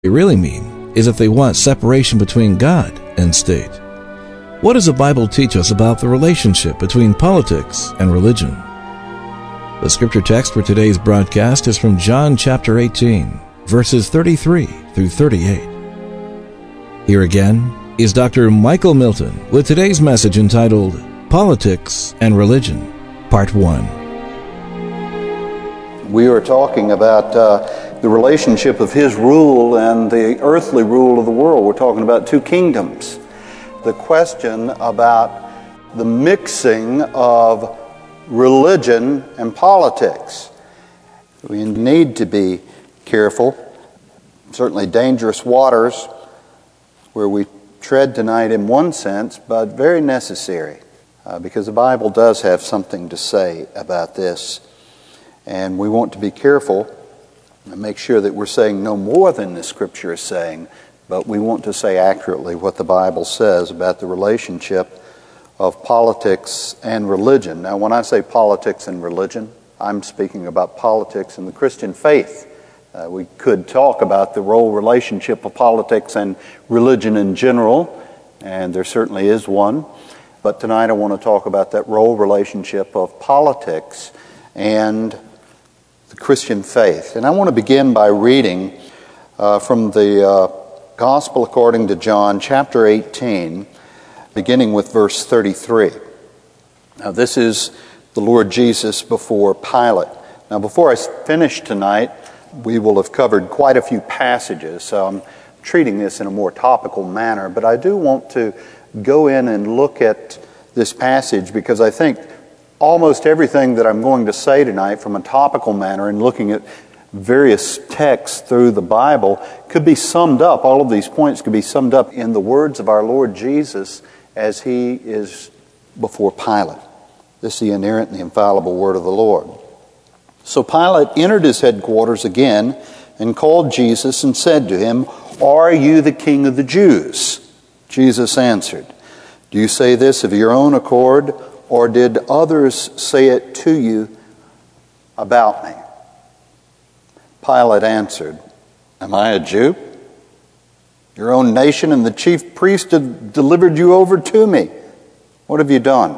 they really mean is if they want separation between God and state. What does the Bible teach us about the relationship between politics and religion? The scripture text for today's broadcast is from John chapter 18, verses 33 through 38. Here again is Dr. Michael Milton with today's message entitled Politics and Religion, Part 1. We are talking about the relationship of his rule and the earthly rule of the world. We're talking about two kingdoms. The question about the mixing of religion and politics. We need to be careful. Certainly dangerous waters where we tread tonight in one sense, but very necessary because the Bible does have something to say about this. And we want to be careful and make sure that we're saying no more than the Scripture is saying, but we want to say accurately what the Bible says about the relationship of politics and religion. Now, when I say politics and religion, I'm speaking about politics and the Christian faith. We could talk about the relationship of politics and religion in general, and there certainly is one. But tonight I want to talk about that relationship of politics and the Christian faith. And I want to begin by reading from the Gospel according to John, chapter 18, beginning with verse 33. Now, this is the Lord Jesus before Pilate. Now, before I finish tonight, we will have covered quite a few passages, so I'm treating this in a more topical manner. But I do want to go in and look at this passage because I think almost everything that I'm going to say tonight from a topical manner and looking at various texts through the Bible could be summed up, all of these points could be summed up in the words of our Lord Jesus as he is before Pilate. This is the inerrant and the infallible word of the Lord. So Pilate entered his headquarters again and called Jesus and said to him, "Are you the king of the Jews?" Jesus answered, "Do you say this of your own accord, or did others say it to you about me?" Pilate answered, "Am I a Jew? Your own nation and the chief priest have delivered you over to me. What have you done?"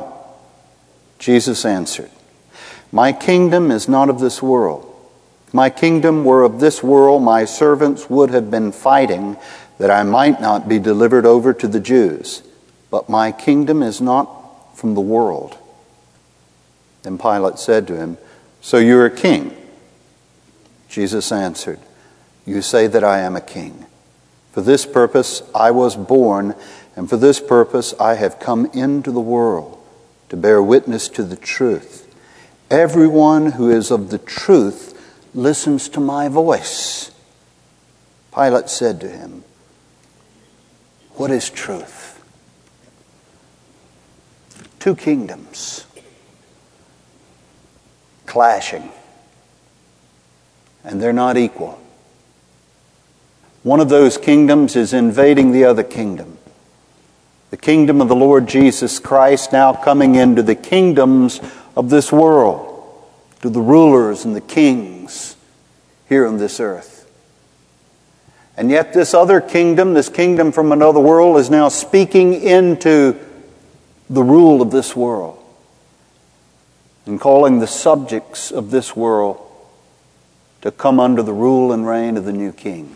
Jesus answered, "My kingdom is not of this world. If my kingdom were of this world, my servants would have been fighting that I might not be delivered over to the Jews. But my kingdom is not from the world." Then Pilate said to him, "So you're a king?" Jesus answered, "You say that I am a king. For this purpose I was born, and for this purpose I have come into the world, to bear witness to the truth. Everyone who is of the truth listens to my voice." Pilate said to him, "What is truth?" Two kingdoms clashing, and they're not equal. One of those kingdoms is invading the other kingdom. The kingdom of the Lord Jesus Christ now coming into the kingdoms of this world, to the rulers and the kings here on this earth. And yet this other kingdom, this kingdom from another world, is now speaking into the rule of this world and calling the subjects of this world to come under the rule and reign of the new king.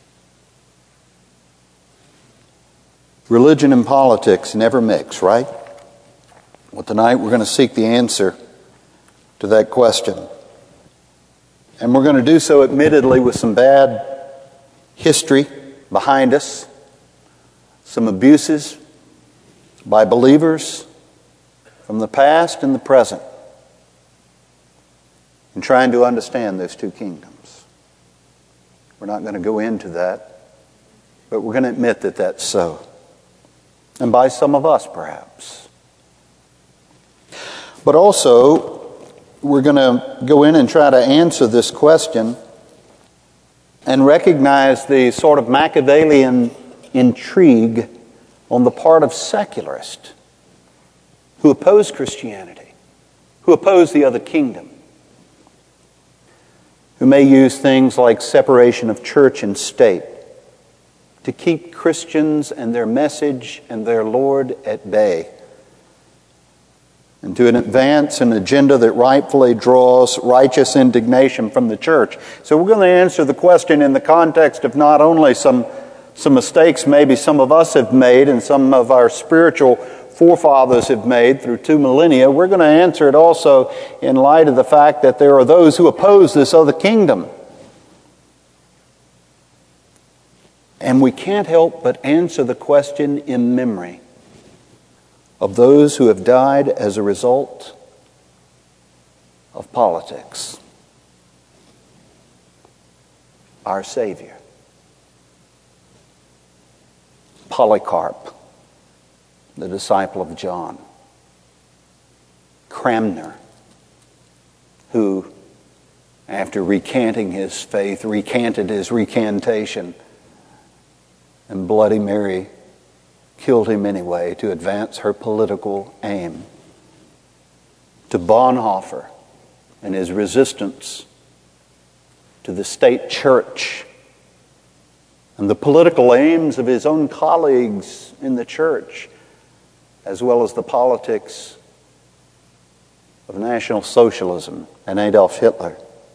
Religion and politics never mix, right? Well, tonight we're going to seek the answer to that question. And we're going to do so admittedly with some bad history behind us, some abuses by believers from the past and the present, in trying to understand those two kingdoms. We're not going to go into that, but we're going to admit that that's so. And by some of us, perhaps. But also, we're going to go in and try to answer this question and recognize the sort of Machiavellian intrigue on the part of secularists who oppose Christianity, who oppose the other kingdom, who may use things like separation of church and state to keep Christians and their message and their Lord at bay, and to advance an agenda that rightfully draws righteous indignation from the church. So we're going to answer the question in the context of not only some mistakes maybe some of us have made and some of our spiritual forefathers have made through 2 millennia. We're going to answer it also in light of the fact that there are those who oppose this other kingdom. And we can't help but answer the question in memory of those who have died as a result of politics. Our Savior, Polycarp, the disciple of John, Cranmer, who, after recanting his faith, recanted his recantation, and Bloody Mary killed him anyway to advance her political aim. To Bonhoeffer and his resistance to the state church and the political aims of his own colleagues in the church, as well as the politics of National Socialism and Adolf Hitler.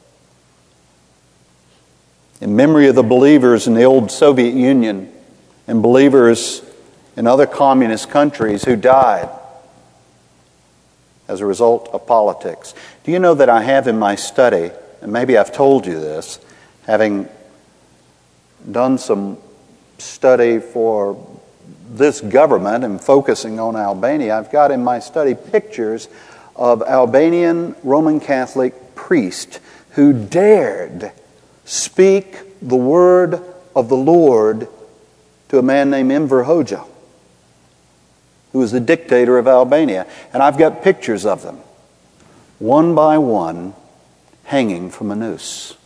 In memory of the believers in the old Soviet Union and believers in other communist countries who died as a result of politics. Do you know that I have in my study, and maybe I've told you this, having done some study for this government and focusing on Albania, I've got in my study pictures of Albanian Roman Catholic priests who dared speak the word of the Lord to a man named Enver Hoxha, who was the dictator of Albania. And I've got pictures of them, one by one, hanging from a noose.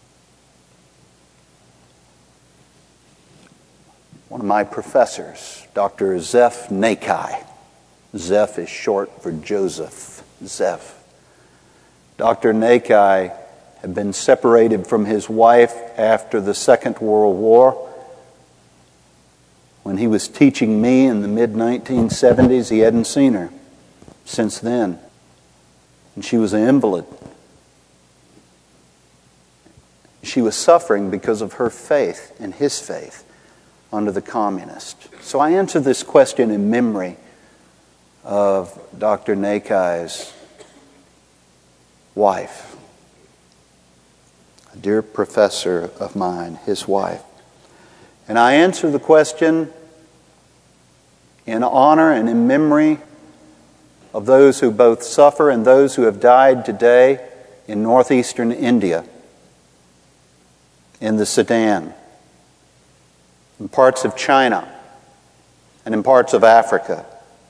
One of my professors, Dr. Zef Nakai. Zef is short for Joseph. Zef. Dr. Nakai had been separated from his wife after the Second World War. When he was teaching me in the mid-1970s, he hadn't seen her since then. And she was an invalid. She was suffering because of her faith and his faith under the communists. So I answer this question in memory of Dr. Nakai's wife, a dear professor of mine, his wife. And I answer the question in honor and in memory of those who both suffer and those who have died today in northeastern India, in the Sudan, in parts of China, and in parts of Africa,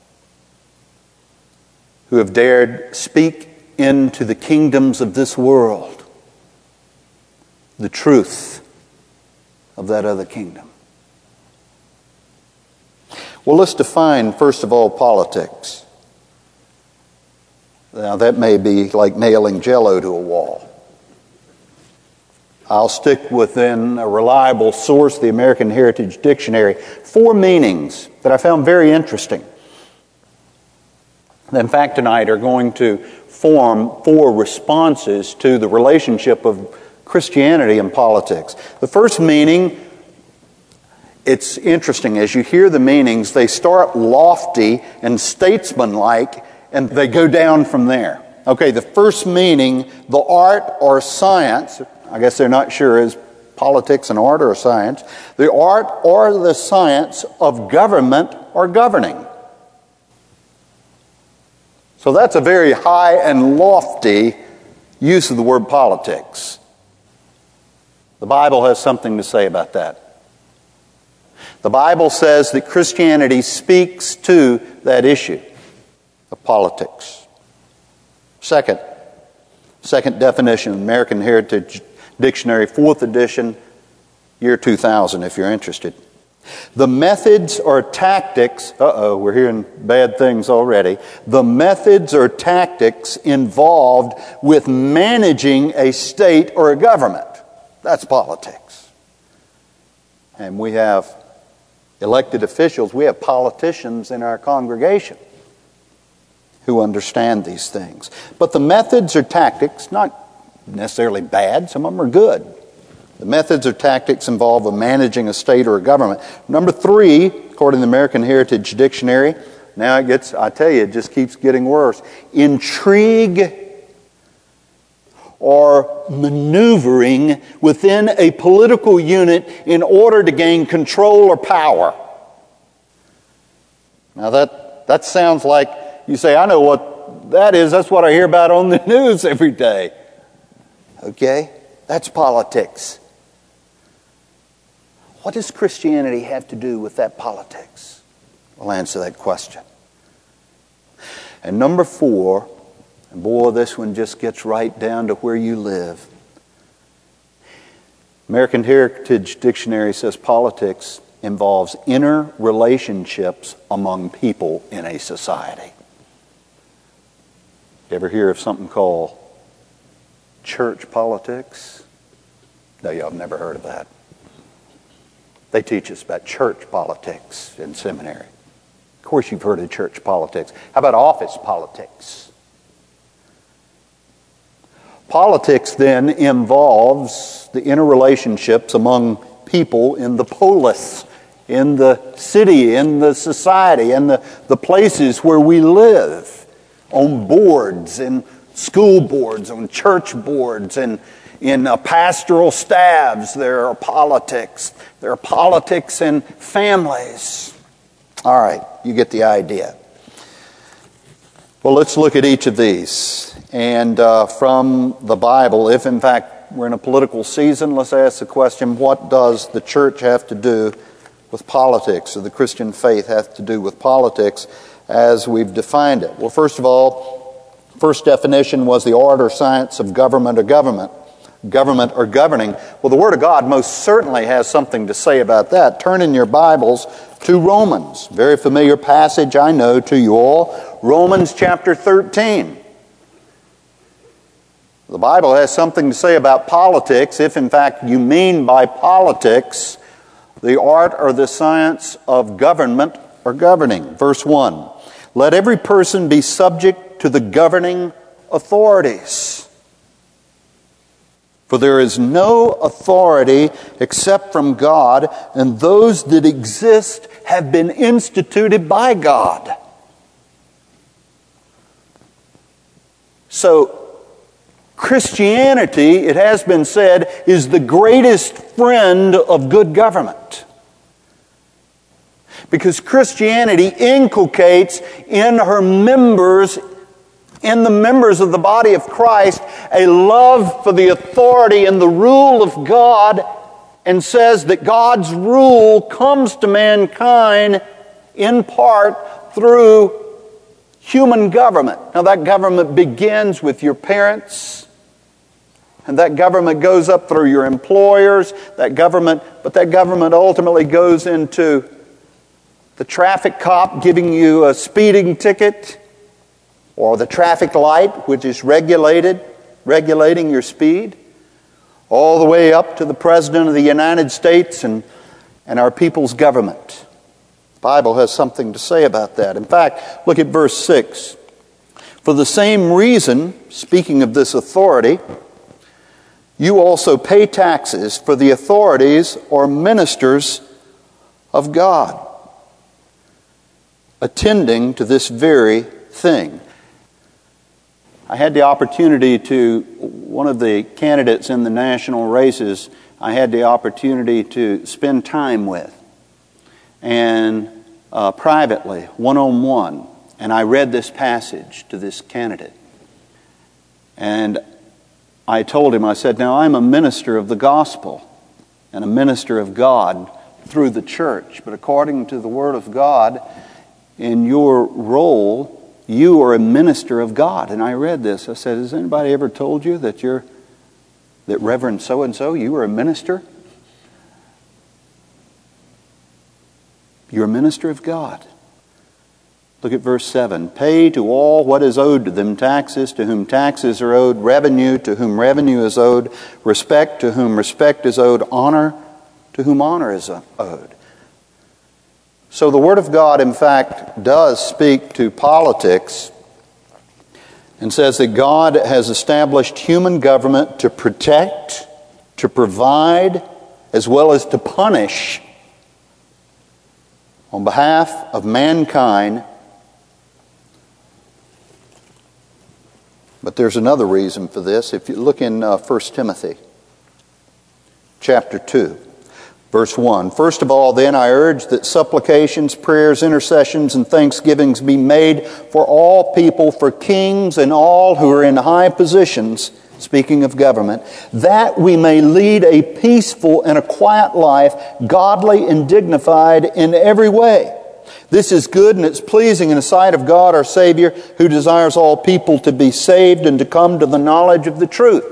who have dared speak into the kingdoms of this world the truth of that other kingdom. Well, let's define, first of all, politics. Now, that may be like nailing Jell-O to a wall. I'll stick within a reliable source, the American Heritage Dictionary, 4 meanings that I found very interesting. In fact, tonight are going to form 4 responses to the relationship of Christianity and politics. The first meaning, it's interesting. As you hear the meanings, they start lofty and statesmanlike, and they go down from there. Okay, the first meaning, the art or science, I guess they're not sure is politics an art or science, the art or the science of government or governing. So that's a very high and lofty use of the word politics. The Bible has something to say about that. The Bible says that Christianity speaks to that issue of politics. Second definition, American Heritage Dictionary, 4th edition, year 2000, if you're interested. The methods or tactics, we're hearing bad things already. The methods or tactics involved with managing a state or a government. That's politics. And we have elected officials. We have politicians in our congregation who understand these things. But the methods or tactics, not necessarily bad, some of them are good. The methods or tactics involved with managing a state or a government. Number 3, according to the American Heritage Dictionary, now it gets, I tell you, it just keeps getting worse. Intrigue or maneuvering within a political unit in order to gain control or power. Now that sounds like, you say, I know what that is. That's what I hear about on the news every day. Okay? That's politics. What does Christianity have to do with that politics? We'll answer that question. And number 4, and boy, this one just gets right down to where you live. American Heritage Dictionary says politics involves inner relationships among people in a society. You ever hear of something called church politics? No, y'all have never heard of that. They teach us about church politics in seminary. Of course you've heard of church politics. How about office politics? Politics then involves the interrelationships among people in the polis, in the city, in the society, in the places where we live, on boards, in school boards, on church boards, and in pastoral staffs. There are politics. There are politics in families. All right, you get the idea. Well, let's look at each of these. And from the Bible, if in fact we're in a political season, let's ask the question, what does the church have to do with politics, or the Christian faith have to do with politics as we've defined it? Well, first of all, first definition was the art or science of government or government. Government or governing. Well, the Word of God most certainly has something to say about that. Turn in your Bibles to Romans. Very familiar passage, I know, to you all. Romans chapter 13. The Bible has something to say about politics, if in fact you mean by politics the art or the science of government or governing. Verse 1. Let every person be subject to the governing authorities. For there is no authority except from God, and those that exist have been instituted by God. So, Christianity, it has been said, is the greatest friend of good government. Because Christianity inculcates in her members, in the members of the body of Christ, a love for the authority and the rule of God, and says that God's rule comes to mankind in part through human government. Now that government begins with your parents, and that government goes up through your employers, but that government ultimately goes into the traffic cop giving you a speeding ticket, or the traffic light, which is regulating your speed, all the way up to the President of the United States and our people's government. The Bible has something to say about that. In fact, look at verse 6. For the same reason, speaking of this authority, you also pay taxes, for the authorities or ministers of God, attending to this very thing. I had the opportunity one of the candidates in the national races, I had the opportunity to spend time with, and privately, one-on-one, and I read this passage to this candidate. And I told him, I said, now I'm a minister of the gospel and a minister of God through the church, but according to the Word of God, in your role, you are a minister of God. And I read this. I said, has anybody ever told you that Reverend so-and-so, you are a minister? You're a minister of God. Look at verse 7. Pay to all what is owed to them, taxes to whom taxes are owed, revenue to whom revenue is owed, respect to whom respect is owed, honor to whom honor is owed. So the Word of God, in fact, does speak to politics and says that God has established human government to protect, to provide, as well as to punish on behalf of mankind. But there's another reason for this. If you look in 1 Timothy chapter 2, verse 1. First of all, then, I urge that supplications, prayers, intercessions, and thanksgivings be made for all people, for kings and all who are in high positions, speaking of government, that we may lead a peaceful and a quiet life, godly and dignified in every way. This is good and it's pleasing in the sight of God our Savior, who desires all people to be saved and to come to the knowledge of the truth.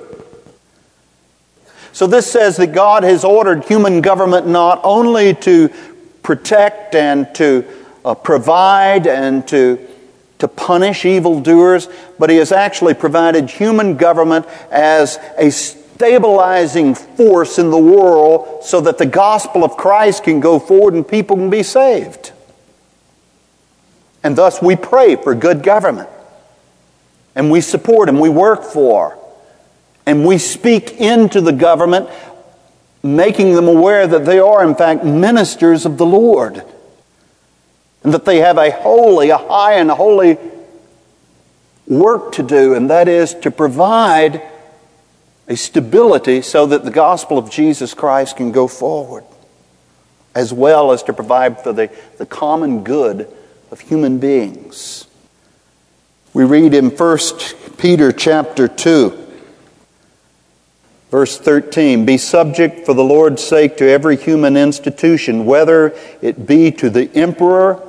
So this says that God has ordered human government not only to protect and to provide and to punish evildoers, but He has actually provided human government as a stabilizing force in the world so that the gospel of Christ can go forward and people can be saved. And thus we pray for good government. And we support and we work for. And we speak into the government, making them aware that they are in fact ministers of the Lord. And that they have a high and holy work to do. And that is to provide a stability so that the gospel of Jesus Christ can go forward. As well as to provide for the common good of human beings. We read in 1 Peter chapter 2, verse 13, be subject for the Lord's sake to every human institution, whether it be to the emperor,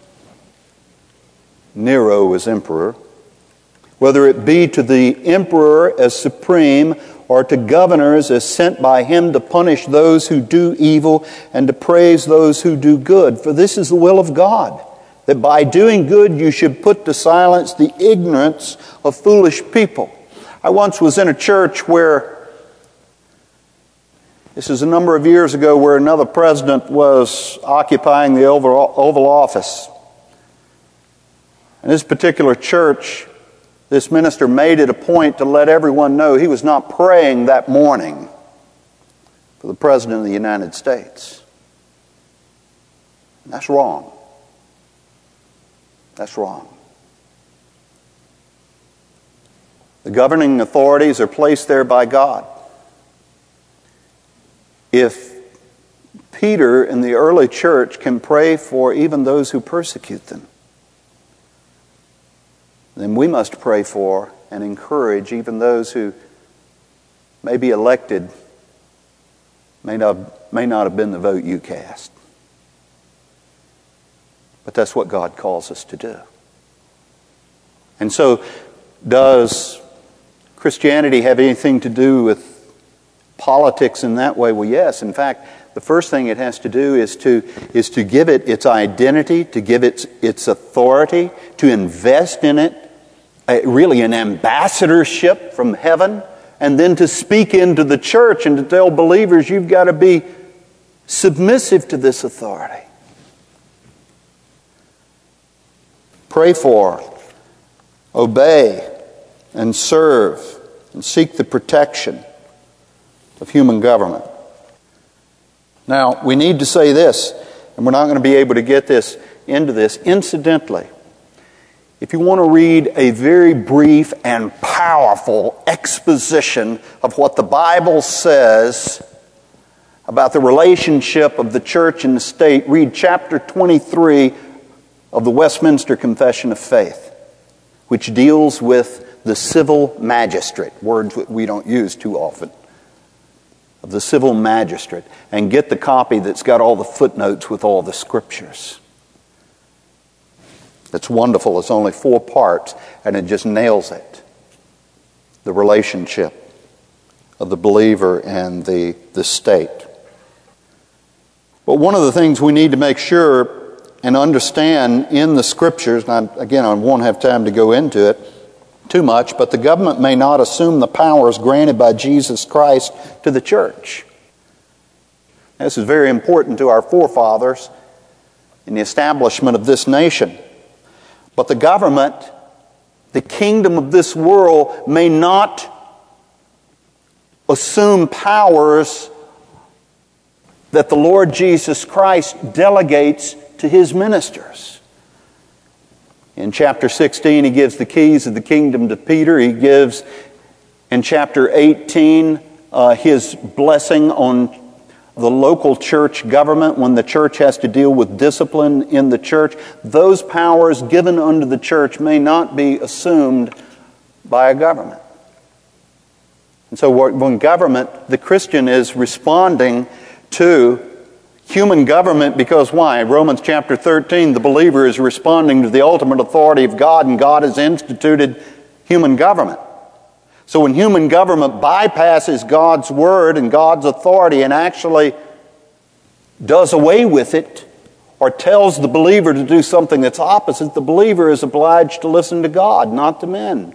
Nero was emperor, whether it be to the emperor as supreme, or to governors as sent by him to punish those who do evil and to praise those who do good. For this is the will of God, that by doing good you should put to silence the ignorance of foolish people. I once was in a church where, this is a number of years ago, where another president was occupying the Oval Office. In this particular church, this minister made it a point to let everyone know he was not praying that morning for the President of the United States. And that's wrong. That's wrong. The governing authorities are placed there by God. If Peter in the early church can pray for even those who persecute them, then we must pray for and encourage even those who may be elected, may not have been the vote you cast. But that's what God calls us to do. And so, does Christianity have anything to do with politics in that way? Well, yes. In fact, the first thing it has to do is to give it its identity, to give it its authority, to invest in it, really an ambassadorship from heaven, and then to speak into the church and to tell believers you've got to be submissive to this authority. Pray for, obey, and serve, and seek the protection of human government. Now, we need to say this, and we're not going to be able to get into this. Incidentally, if you want to read a very brief and powerful exposition of what the Bible says about the relationship of the church and the state, read chapter 23 of the Westminster Confession of Faith, which deals with the civil magistrate, words that we don't use too often, of the civil magistrate, and get the copy that's got all the footnotes with all the scriptures. It's wonderful. It's only 4 parts, and it just nails it. The relationship of the believer and the state. But one of the things we need to make sure and understand in the Scriptures, and I won't have time to go into it too much, but the government may not assume the powers granted by Jesus Christ to the church. This is very important to our forefathers in the establishment of this nation. But the government, the kingdom of this world, may not assume powers that the Lord Jesus Christ delegates to His ministers. In chapter 16, He gives the keys of the kingdom to Peter. He gives, in chapter 18, His blessing on the local church government when the church has to deal with discipline in the church. Those powers given unto the church may not be assumed by a government. And so when government, the Christian is responding to human government because why? Romans chapter 13, the believer is responding to the ultimate authority of God, and God has instituted human government. So when human government bypasses God's word and God's authority and actually does away with it or tells the believer to do something that's opposite, the believer is obliged to listen to God, not to men.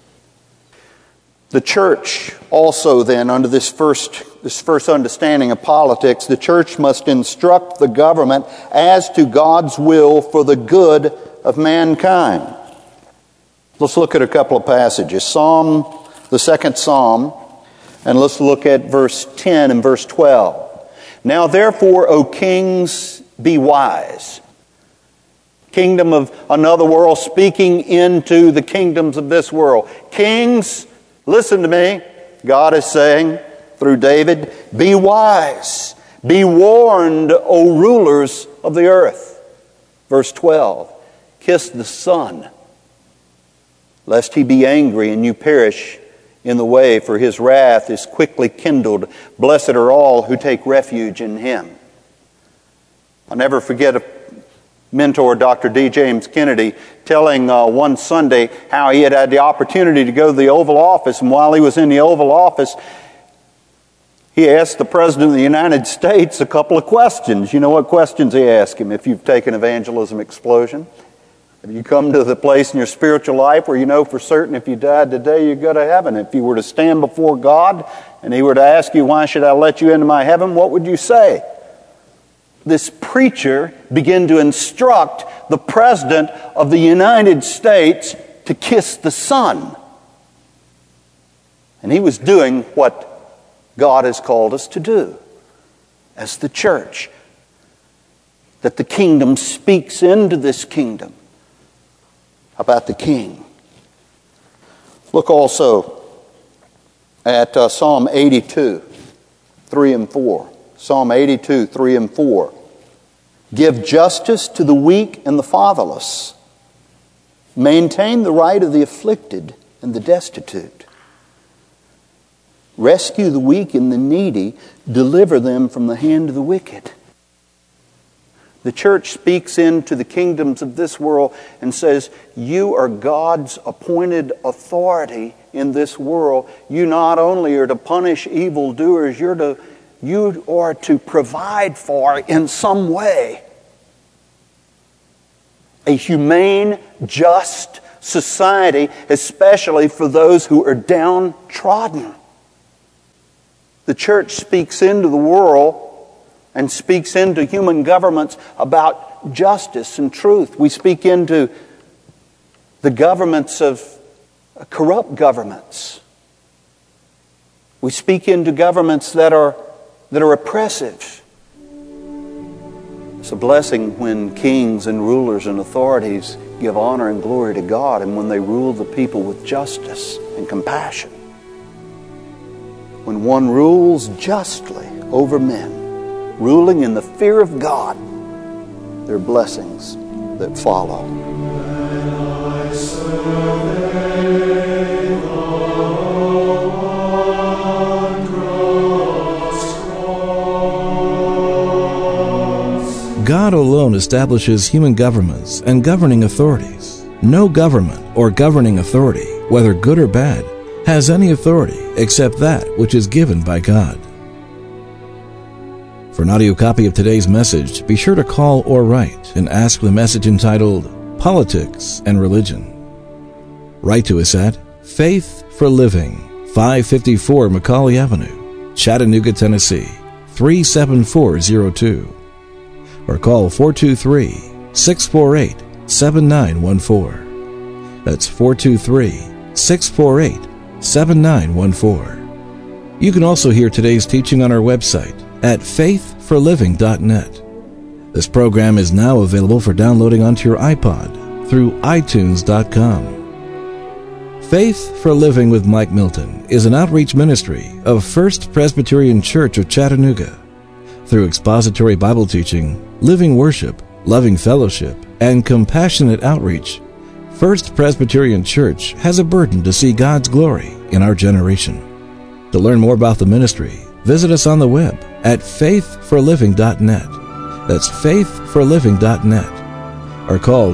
The church also then, under this first understanding of politics, the church must instruct the government as to God's will for the good of mankind. Let's look at a couple of passages. The second Psalm, and let's look at verse 10 and verse 12. Now therefore, O kings, be wise. Kingdom of another world speaking into the kingdoms of this world. Kings, listen to me. God is saying through David, be wise. Be warned, O rulers of the earth. Verse 12, kiss the Son, lest He be angry and you perish in the way, for His wrath is quickly kindled. Blessed are all who take refuge in Him. I'll never forget a mentor, Dr. D. James Kennedy, telling one Sunday how he had the opportunity to go to the Oval Office, and while he was in the Oval Office, he asked the President of the United States a couple of questions. You know what questions he asked him if you've taken Evangelism Explosion? Have you come to the place in your spiritual life where you know for certain if you died today you go to heaven? If you were to stand before God and He were to ask you, why should I let you into my heaven, what would you say? This preacher began to instruct the President of the United States to kiss the Son. And he was doing what God has called us to do as the church. That the kingdom speaks into this kingdom about the King. Look also at Psalm 82, 3 and 4. Psalm 82, 3 and 4. Give justice to the weak and the fatherless. Maintain the right of the afflicted and the destitute. Rescue the weak and the needy. Deliver them from the hand of the wicked. The church speaks into the kingdoms of this world and says, you are God's appointed authority in this world. You not only are to punish evildoers, you are to provide for, in some way, a humane, just society, especially for those who are downtrodden. The church speaks into the world and speaks into human governments about justice and truth. We speak into the governments of corrupt governments. We speak into governments that are oppressive. It's a blessing when kings and rulers and authorities give honor and glory to God, and when they rule the people with justice and compassion. When one rules justly over men, ruling in the fear of God, there are blessings that follow. God alone establishes human governments and governing authorities. No government or governing authority, whether good or bad, has any authority except that which is given by God. For an audio copy of today's message, be sure to call or write and ask the message entitled Politics and Religion. Write to us at Faith for Living, 554 Macaulay Avenue, Chattanooga, Tennessee, 37402. or call 423-648-7914. That's 423-648-7914. You can also hear today's teaching on our website at faithforliving.net. This program is now available for downloading onto your iPod through iTunes.com. Faith for Living with Mike Milton is an outreach ministry of First Presbyterian Church of Chattanooga. Through expository Bible teaching, living worship, loving fellowship, and compassionate outreach, First Presbyterian Church has a burden to see God's glory in our generation. To learn more about the ministry, visit us on the web at faithforliving.net. That's faithforliving.net. Or call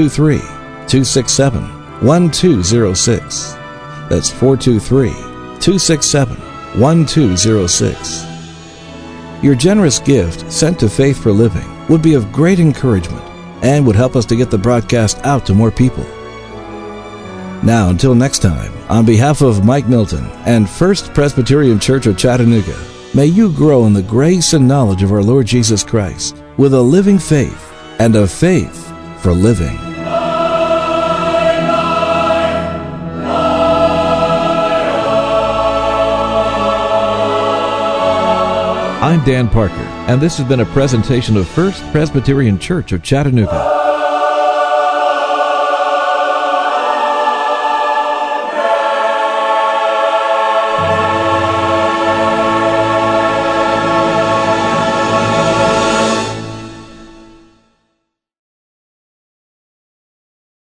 423-267-1206. That's 423-267-1206. Your generous gift sent to Faith for Living would be of great encouragement and would help us to get the broadcast out to more people. Now, until next time, on behalf of Mike Milton and First Presbyterian Church of Chattanooga, may you grow in the grace and knowledge of our Lord Jesus Christ with a living faith and a faith for living. I'm Dan Parker, and this has been a presentation of First Presbyterian Church of Chattanooga.